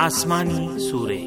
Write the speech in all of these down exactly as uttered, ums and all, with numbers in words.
آسمانی سورے۔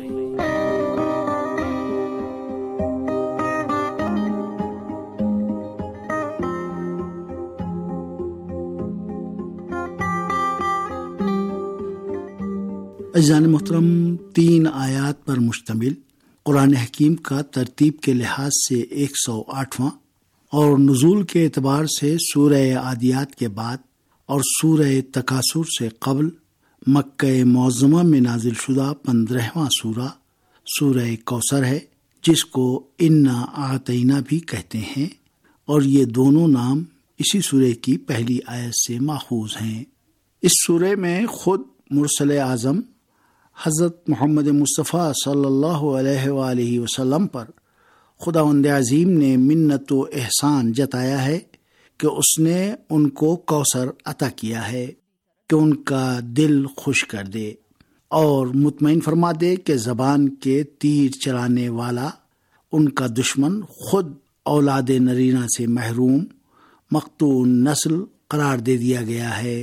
عزیزان محترم، تین آیات پر مشتمل قرآن حکیم کا ترتیب کے لحاظ سے ایک سو آٹھواں اور نزول کے اعتبار سے سورہ عادیات کے بعد اور سورہ تکاثر سے قبل مکہ معظمہ میں نازل شدہ پندرہواں سورہ سورہ کوثر ہے، جس کو انا اعطینا بھی کہتے ہیں، اور یہ دونوں نام اسی سورہ کی پہلی آیت سے ماخوذ ہیں۔ اس سورہ میں خود مرسل اعظم حضرت محمد مصطفیٰ صلی اللہ علیہ وآلہ وسلم پر خداوند عظیم نے منت و احسان جتایا ہے کہ اس نے ان کو کوثر عطا کیا ہے کہ ان کا دل خوش کر دے اور مطمئن فرما دے کہ زبان کے تیر چلانے والا ان کا دشمن خود اولاد نرینہ سے محروم مقطوع نسل قرار دے دیا گیا ہے۔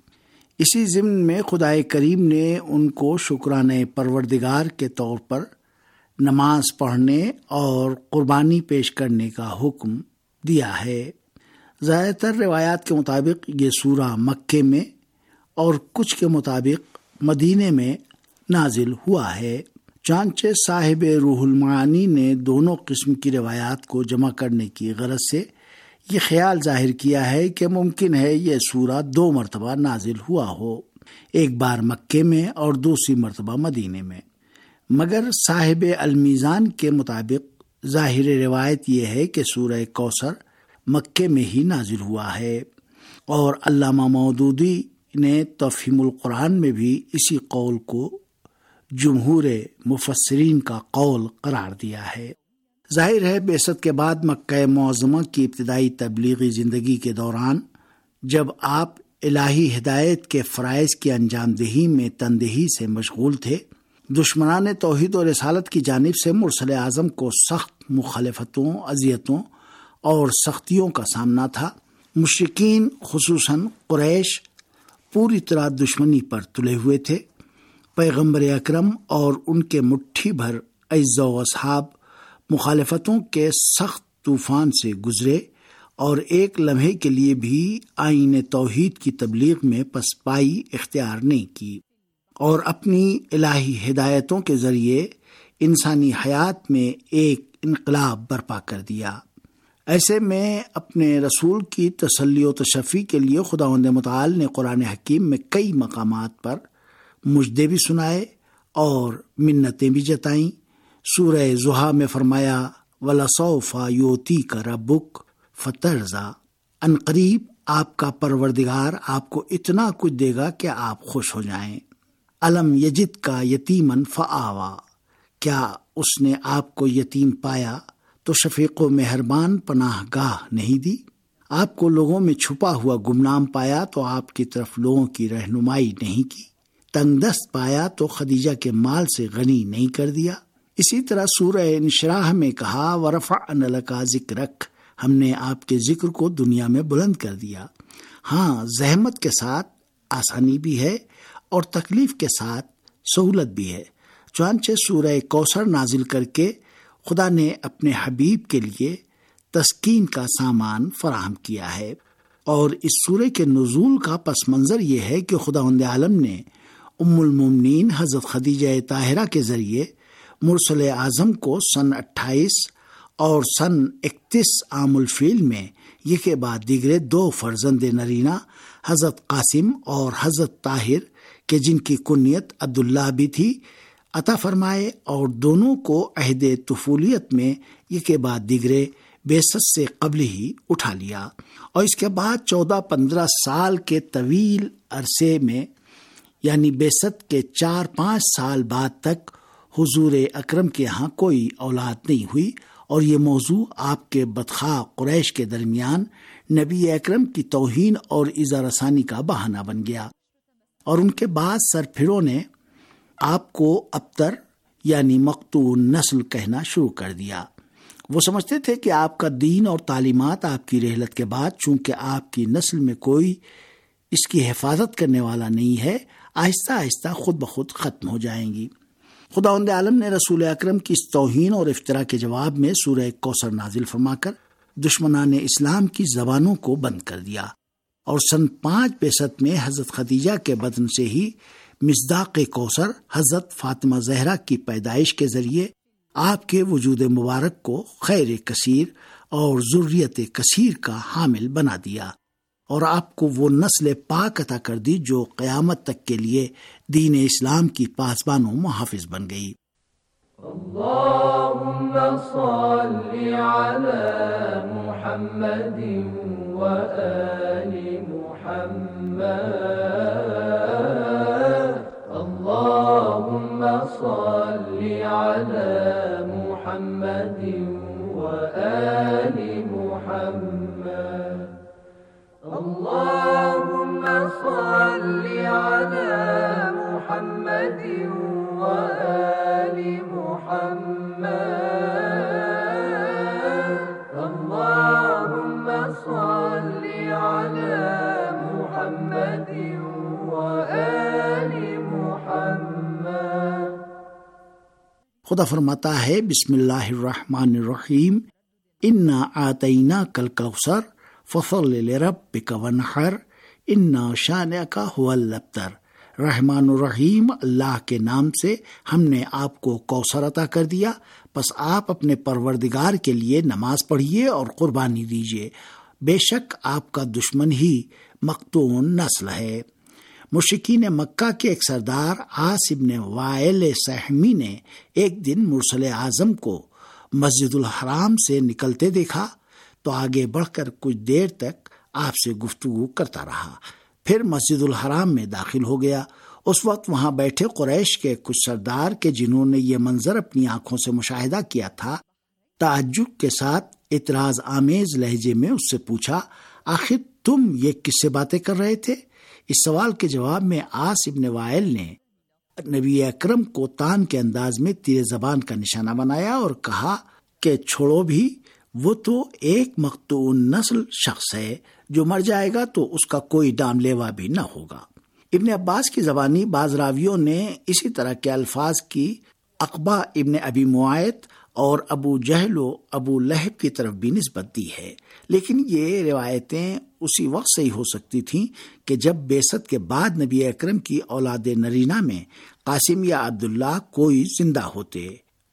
اسی ضمن میں خدائے کریم نے ان کو شکرانہ پروردگار کے طور پر نماز پڑھنے اور قربانی پیش کرنے کا حکم دیا ہے۔ زیادہ تر روایات کے مطابق یہ سورہ مکے میں اور کچھ کے مطابق مدینے میں نازل ہوا ہے، چانچہ صاحب روح المعانی نے دونوں قسم کی روایات کو جمع کرنے کی غرض سے یہ خیال ظاہر کیا ہے کہ ممکن ہے یہ سورہ دو مرتبہ نازل ہوا ہو، ایک بار مکے میں اور دوسری مرتبہ مدینے میں، مگر صاحب المیزان کے مطابق ظاہر روایت یہ ہے کہ سورہ کوثر مکے میں ہی نازل ہوا ہے، اور علامہ مودودی نے تفہیم القرآن میں بھی اسی قول کو جمہور مفسرین کا قول قرار دیا ہے۔ ظاہر ہے بعثت کے بعد مکہ معظمہ کی ابتدائی تبلیغی زندگی کے دوران جب آپ الہی ہدایت کے فرائض کی انجام دہی میں تندہی سے مشغول تھے، دشمنان توحید و رسالت کی جانب سے مرسل اعظم کو سخت مخالفتوں، اذیتوں اور سختیوں کا سامنا تھا۔ مشرکین خصوصاً قریش پوری طرح دشمنی پر تلے ہوئے تھے۔ پیغمبر اکرم اور ان کے مٹھی بھر اعزاء و اصحاب مخالفتوں کے سخت طوفان سے گزرے اور ایک لمحے کے لیے بھی آئین توحید کی تبلیغ میں پسپائی اختیار نہیں کی، اور اپنی الہی ہدایتوں کے ذریعے انسانی حیات میں ایک انقلاب برپا کر دیا۔ ایسے میں اپنے رسول کی تسلی و تشفی کے لیے خداوند متعال نے قرآن حکیم میں کئی مقامات پر مجدے بھی سنائے اور منتیں بھی جتائیں۔ سورہ ضحیٰ میں فرمایا وَلَسَوْفَ يُؤْتِيكَ رَبُّكَ فَتَرْضَىٰ، ان قریب آپ کا پروردگار آپ کو اتنا کچھ دے گا کہ آپ خوش ہو جائیں۔ الم یجد کا یتیمن فآوا، کیا اس نے آپ کو یتیم پایا تو شفیق و مہربان پناہ گاہ نہیں دی؟ آپ کو لوگوں میں چھپا ہوا گمنام پایا تو آپ کی طرف لوگوں کی رہنمائی نہیں کی؟ تنگ دست پایا تو خدیجہ کے مال سے غنی نہیں کر دیا؟ اسی طرح سورہ انشراح میں کہا وَرَفَعْنَا لَكَ ذِكْرَكَ، ہم نے آپ کے ذکر کو دنیا میں بلند کر دیا۔ ہاں، زحمت کے ساتھ آسانی بھی ہے اور تکلیف کے ساتھ سہولت بھی ہے، چنانچہ سورہ کوثر نازل کر کے خدا نے اپنے حبیب کے لیے تسکین کا سامان فراہم کیا ہے۔ اور اس سورہ کے نزول کا پس منظر یہ ہے کہ خداوند عالم نے ام المومنین حضرت خدیجہ طاہرہ کے ذریعے مرسل اعظم کو سن اٹھائیس اور سن اکتیس عام الفیل میں یہ کے بعد دیگرے دو فرزند نرینہ حضرت قاسم اور حضرت طاہر کے جن کی کنیت عبداللہ بھی تھی عطا فرمائے، اور دونوں کو عہد طفولیت میں یہ کے بعد دیگرے بعثت سے قبل ہی اٹھا لیا، اور اس کے بعد چودہ پندرہ سال کے طویل عرصے میں یعنی بعثت کے چار پانچ سال بعد تک حضور اکرم کے ہاں کوئی اولاد نہیں ہوئی، اور یہ موضوع آپ کے بدخواہ قریش کے درمیان نبی اکرم کی توہین اور ایذا رسانی کا بہانہ بن گیا، اور ان کے بعد سرپھروں نے آپ کو ابتر یعنی مقطوع نسل کہنا شروع کر دیا۔ وہ سمجھتے تھے کہ آپ کا دین اور تعلیمات آپ کی رحلت کے بعد چونکہ آپ کی نسل میں کوئی اس کی حفاظت کرنے والا نہیں ہے، آہستہ آہستہ خود بخود ختم ہو جائیں گی۔ خداوند عالم نے رسول اکرم کی اس توہین اور افتراء کے جواب میں سورہ کوثر نازل فرما کر دشمنان اسلام کی زبانوں کو بند کر دیا، اور سن پانچ بعثت میں حضرت خدیجہ کے بدن سے ہی مصداق کوثر حضرت فاطمہ زہرا کی پیدائش کے ذریعے آپ کے وجود مبارک کو خیر کثیر اور ذریت کثیر کا حامل بنا دیا، اور آپ کو وہ نسل پاک عطا کر دی جو قیامت تک کے لیے دین اسلام کی پاسبان و محافظ بن گئی۔ اللهم صل على محمد وآل محمد اللهم صل على محمد وآل محمد اللهم صل على محمد وآل محمد اللهم صل على محمد وآل محمد۔ خدا فرماتا ہے بسم اللہ الرحمن الرحیم، انا آتیناک الکوثر فصل لربک وانحر انا شانئک ھو الابتر۔ رحمان الرحیم اللہ کے نام سے ہم نے آپ کو کوثر عطا کر دیا، پس آپ اپنے پروردگار کے لیے نماز پڑھیے اور قربانی دیجیے، بے شک آپ کا دشمن ہی مقتون نسل ہے۔ مشرکین مکہ کے ایک سردار عاص بن وائل سہمی نے ایک دن مرسل اعظم کو مسجد الحرام سے نکلتے دیکھا تو آگے بڑھ کر کچھ دیر تک آپ سے گفتگو کرتا رہا، پھر مسجد الحرام میں داخل ہو گیا۔ اس وقت وہاں بیٹھے قریش کے کچھ سردار کے جنہوں نے یہ منظر اپنی آنکھوں سے مشاہدہ کیا تھا، تعجب کے ساتھ اعتراض آمیز لہجے میں اس سے پوچھا، آخر تم یہ کس سے باتیں کر رہے تھے؟ اس سوال کے جواب میں عاص بن وائل نے نبی اکرم کو تان کے انداز میں تیر زبان کا نشانہ بنایا اور کہا کہ چھوڑو بھی، وہ تو ایک مقتون نسل شخص ہے، جو مر جائے گا تو اس کا کوئی دام لیوا بھی نہ ہوگا۔ ابن عباس کی زبانی بعض راویوں نے اسی طرح کے الفاظ کی عقبہ ابن ابی معیط اور ابو جہل و ابو لہب کی طرف بھی نسبت دی ہے، لیکن یہ روایتیں اسی وقت صحیح ہو سکتی تھیں کہ جب بعثت کے بعد نبی اکرم کی اولاد نرینہ میں قاسم یا عبداللہ کوئی زندہ ہوتے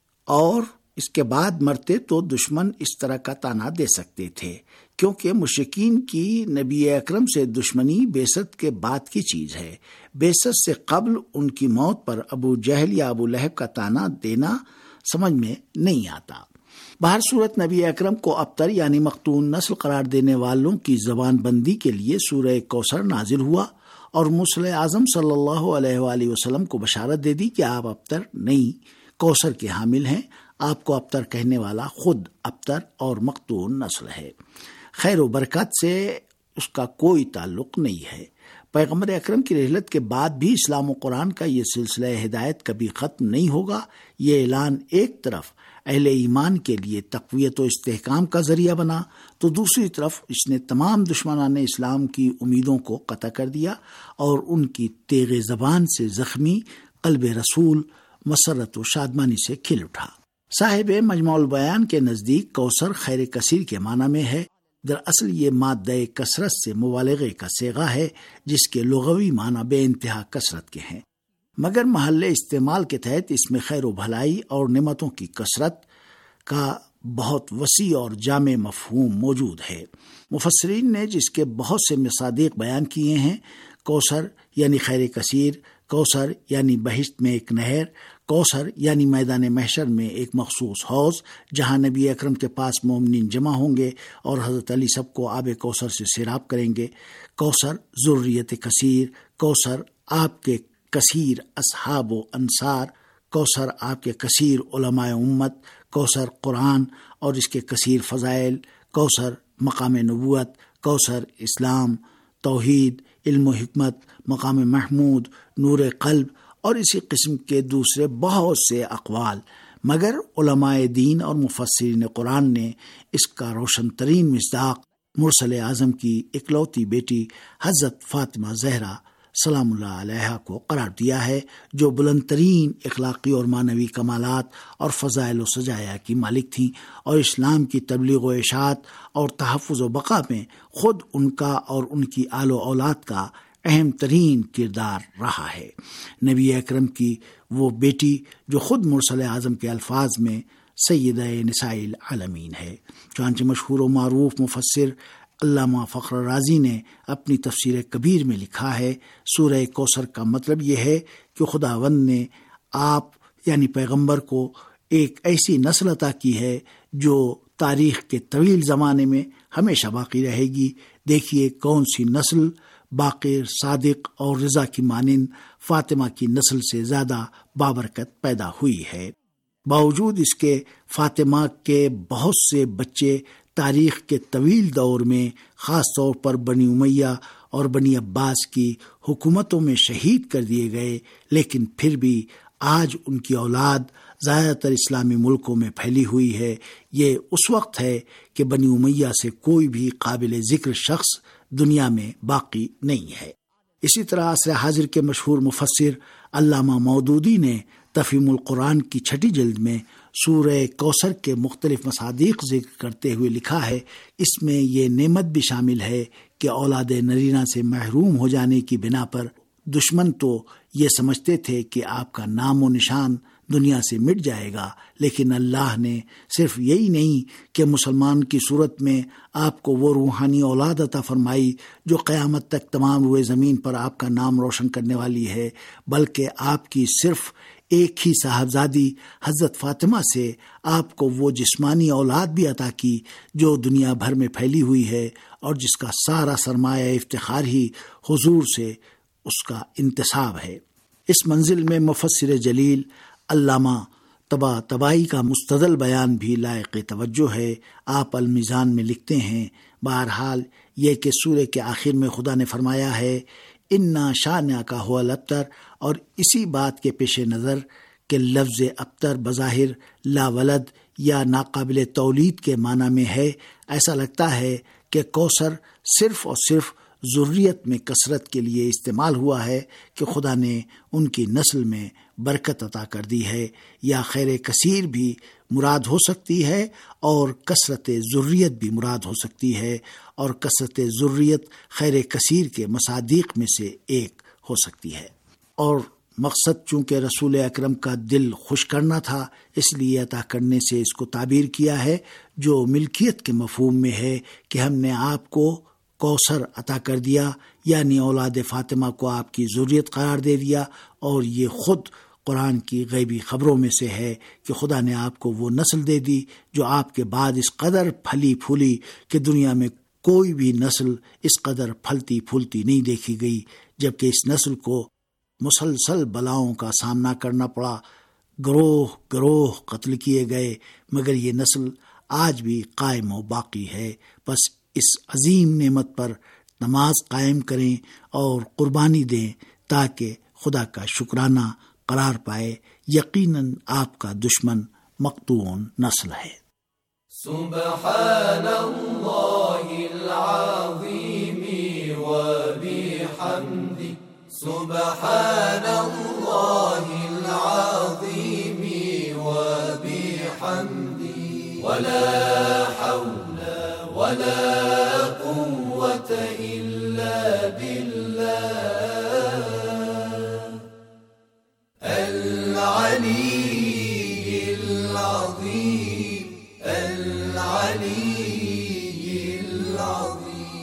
اور اس کے بعد مرتے تو دشمن اس طرح کا طعنہ دے سکتے تھے، کیونکہ مشرکین کی نبی اکرم سے دشمنی بعثت کے بعد کی چیز ہے۔ بعثت سے قبل ان کی موت پر ابو جہل یا ابو لہب کا طعنہ دینا سمجھ میں نہیں آتا۔ بہر صورت نبی اکرم کو ابتر یعنی مقتون نسل قرار دینے والوں کی زبان بندی کے لیے سورہ کوثر نازل ہوا اور مرسل اعظم صلی اللہ علیہ وآلہ وسلم کو بشارت دے دی کہ آپ ابتر نہیں کوثر کے حامل ہیں۔ آپ کو ابتر کہنے والا خود ابتر اور مقتون نسل ہے، خیر و برکت سے اس کا کوئی تعلق نہیں ہے۔ پیغمبر اکرم کی رحلت کے بعد بھی اسلام و قرآن کا یہ سلسلہ ہدایت کبھی ختم نہیں ہوگا۔ یہ اعلان ایک طرف اہل ایمان کے لیے تقویت و استحکام کا ذریعہ بنا تو دوسری طرف اس نے تمام دشمنان اسلام کی امیدوں کو قطع کر دیا اور ان کی تیغ زبان سے زخمی قلب رسول مسرت و شادمانی سے کھل اٹھا۔ صاحب مجموع البیان کے نزدیک کوثر خیر کثیر کے معنی میں ہے۔ دراصل یہ مادہ کثرت سے مبالغے کا صیغہ ہے جس کے لغوی معنی بے انتہا کثرت کے ہیں، مگر محل استعمال کے تحت اس میں خیر و بھلائی اور نعمتوں کی کثرت کا بہت وسیع اور جامع مفہوم موجود ہے۔ مفسرین نے جس کے بہت سے مصادیق بیان کیے ہیں، کوثر یعنی خیر کثیر، کوثر یعنی بہشت میں ایک نہر، کوثر یعنی میدان محشر میں ایک مخصوص حوض جہاں نبی اکرم کے پاس مومنین جمع ہوں گے اور حضرت علی سب کو آب کوثر سے سیراب کریں گے، کوثر ذریت کثیر، کوثر آپ کے کثیر اصحاب و انصار، کوثر آپ کے کثیر علماء امت، کوثر قرآن اور اس کے کثیر فضائل، کوثر مقام نبوت، کوثر اسلام، توحید، علم و حکمت، مقام محمود، نور قلب اور اسی قسم کے دوسرے بہت سے اقوال، مگر علماء دین اور مفسرین قرآن نے اس کا روشن ترین مصداق مرسل اعظم کی اکلوتی بیٹی حضرت فاطمہ زہرا سلام اللہ علیہ کو قرار دیا ہے، جو بلند ترین اخلاقی اور معنوی کمالات اور فضائل و سجایا کی مالک تھیں، اور اسلام کی تبلیغ و اشاعت اور تحفظ و بقا میں خود ان کا اور ان کی آل و اولاد کا اہم ترین کردار رہا ہے۔ نبی اکرم کی وہ بیٹی جو خود مرسل اعظم کے الفاظ میں سیدہ نساء العالمین ہے۔ چنانچہ مشہور و معروف مفسر علامہ فخر رازی نے اپنی تفسیر کبیر میں لکھا ہے، سورہ کوثر کا مطلب یہ ہے کہ خداوند نے آپ یعنی پیغمبر کو ایک ایسی نسل عطا کی ہے جو تاریخ کے طویل زمانے میں ہمیشہ باقی رہے گی۔ دیکھیے کون سی نسل باقر، صادق اور رضا کی مانند فاطمہ کی نسل سے زیادہ بابرکت پیدا ہوئی ہے۔ باوجود اس کے فاطمہ کے بہت سے بچے تاریخ کے طویل دور میں خاص طور پر بنی امیہ اور بنی عباس کی حکومتوں میں شہید کر دیے گئے، لیکن پھر بھی آج ان کی اولاد زیادہ تر اسلامی ملکوں میں پھیلی ہوئی ہے۔ یہ اس وقت ہے کہ بنی امیہ سے کوئی بھی قابل ذکر شخص دنیا میں باقی نہیں ہے۔ اسی طرح عصر حاضر کے مشہور مفسر علامہ مودودی نے تفہیم القرآن کی چھٹی جلد میں سورہ کوثر کے مختلف مصادیق ذکر کرتے ہوئے لکھا ہے، اس میں یہ نعمت بھی شامل ہے کہ اولاد نرینہ سے محروم ہو جانے کی بنا پر دشمن تو یہ سمجھتے تھے کہ آپ کا نام و نشان دنیا سے مٹ جائے گا، لیکن اللہ نے صرف یہی نہیں کہ مسلمان کی صورت میں آپ کو وہ روحانی اولاد عطا فرمائی جو قیامت تک تمام روئے زمین پر آپ کا نام روشن کرنے والی ہے، بلکہ آپ کی صرف ایک ہی صاحبزادی حضرت فاطمہ سے آپ کو وہ جسمانی اولاد بھی عطا کی جو دنیا بھر میں پھیلی ہوئی ہے، اور جس کا سارا سرمایہ افتخار ہی حضور سے اس کا انتساب ہے۔ اس منزل میں مفسر جلیل علامہ طبا طبائی کا مستدل بیان بھی لائق توجہ ہے۔ آپ المیزان میں لکھتے ہیں، بہرحال یہ کہ سورہ کے آخر میں خدا نے فرمایا ہے انا شانئک ھو الابتر، اور اسی بات کے پیش نظر کہ لفظ ابتر بظاہر لا ولد یا ناقابل تولید کے معنی میں ہے، ایسا لگتا ہے کہ کوثر صرف اور صرف ذریت میں کثرت کے لیے استعمال ہوا ہے کہ خدا نے ان کی نسل میں برکت عطا کر دی ہے، یا خیر کثیر بھی مراد ہو سکتی ہے اور کثرت ذریت بھی مراد ہو سکتی ہے، اور کثرت ذریت خیر کثیر کے مصادیق میں سے ایک ہو سکتی ہے۔ اور مقصد چونکہ رسول اکرم کا دل خوش کرنا تھا، اس لیے عطا کرنے سے اس کو تعبیر کیا ہے، جو ملکیت کے مفہوم میں ہے کہ ہم نے آپ کو کوثر عطا کر دیا، یعنی اولاد فاطمہ کو آپ کی ذریت قرار دے دیا، اور یہ خود قرآن کی غیبی خبروں میں سے ہے کہ خدا نے آپ کو وہ نسل دے دی جو آپ کے بعد اس قدر پھلی پھولی کہ دنیا میں کوئی بھی نسل اس قدر پھلتی پھولتی نہیں دیکھی گئی، جبکہ اس نسل کو مسلسل بلاؤں کا سامنا کرنا پڑا، گروہ گروہ قتل کیے گئے، مگر یہ نسل آج بھی قائم و باقی ہے۔ بس اس عظیم نعمت پر نماز قائم کریں اور قربانی دیں تاکہ خدا کا شکرانہ قرار پائے۔ یقیناً آپ کا دشمن مقطوع نسل ہے۔ سبحان اللہ العظیم وبحمدہ، سبحان اللہ العظیم وبحمدہ، ولا حول ولا قوة إلا